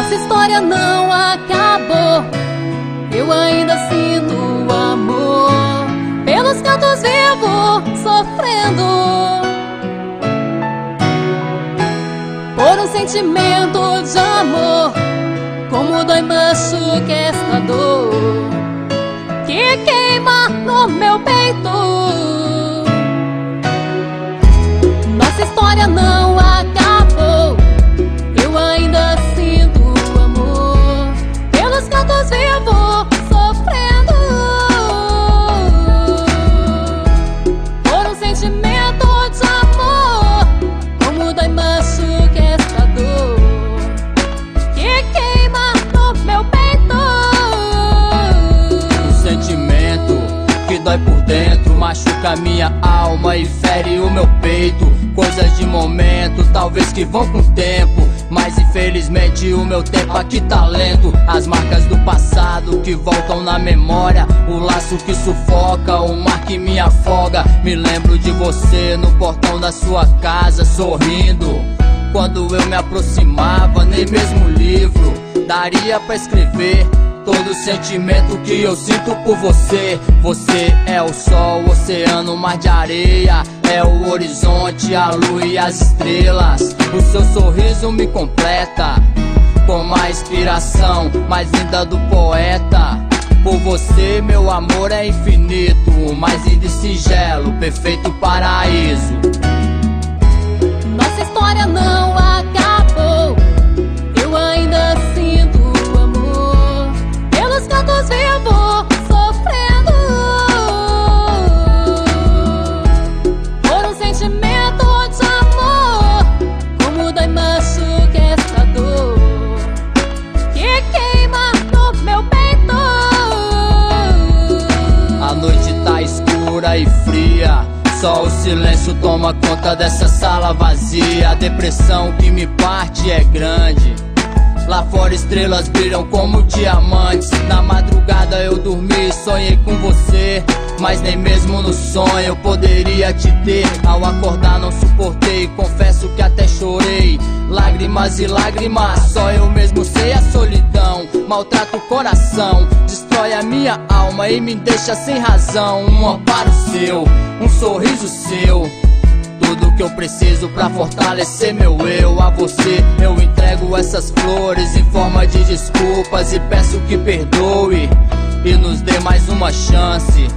Nossa história não acabou, eu ainda sinto o amor. Pelos cantos vivo sofrendo por um sentimento de amor. Como dói, machuca esta dor que queima no meu peito. Nossa história não acabou, eu ainda sinto o amor. Pelos cantos vivo sofrendo por um sentimento de amor. Como dói, machuca esta dor que queima no meu peito. Um sentimento que dói por dentro, machuca minha alma e fere o meu peito. Coisas de momento, talvez que vão com o tempo, mas infelizmente o meu tempo aqui tá lento. As marcas do passado que voltam na memória, o laço que sufoca, o mar que me afoga. Me lembro de você no portão da sua casa, sorrindo. Quando eu me aproximava, nem mesmo um livro daria pra escrever todo o sentimento que eu sinto por você. Você é o sol, o oceano, o mar de areia, é o horizonte, a lua e as estrelas. O seu sorriso me completa com a inspiração mais linda do poeta. Por você meu amor é infinito, o mais lindo e singelo, perfeito paraíso. Nossa história não acabou, eu ainda sinto o amor. Pelos cantos vivo sofrendo por um sentimento de amor. Como dói, machuca esta dor que queima no meu peito. A noite tá escura e fria, só o silêncio toma conta dessa sala vazia. A depressão que me parte é grande. Lá fora estrelas brilham como diamantes. Na madrugada eu dormi e sonhei com você, mas nem mesmo no sonho eu poderia te ter. Ao acordar não suportei, confesso que até chorei. Lágrimas e lágrimas, só eu mesmo sei a solidão. Maltrata o coração, destrói a minha alma e me deixa sem razão. Um amparo seu, um sorriso seu, tudo que eu preciso pra fortalecer meu eu. A você eu entrego essas flores em forma de desculpas e peço que perdoe e nos dê mais uma chance,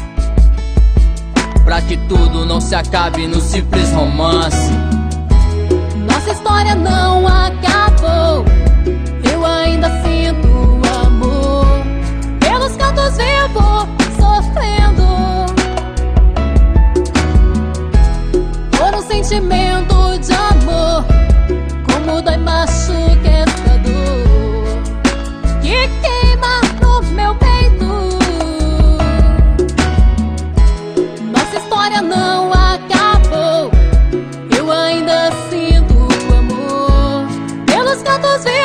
pra que tudo não se acabe no simples romance. Nossa história não acabou, eu ainda sinto o amor. Pelos cantos vivo sofrendo por um sentimento de amor. Como dói, machuca esta dor que queima no meu peito. Nossa história não acabou, eu ainda sinto o amor. Pelos cantos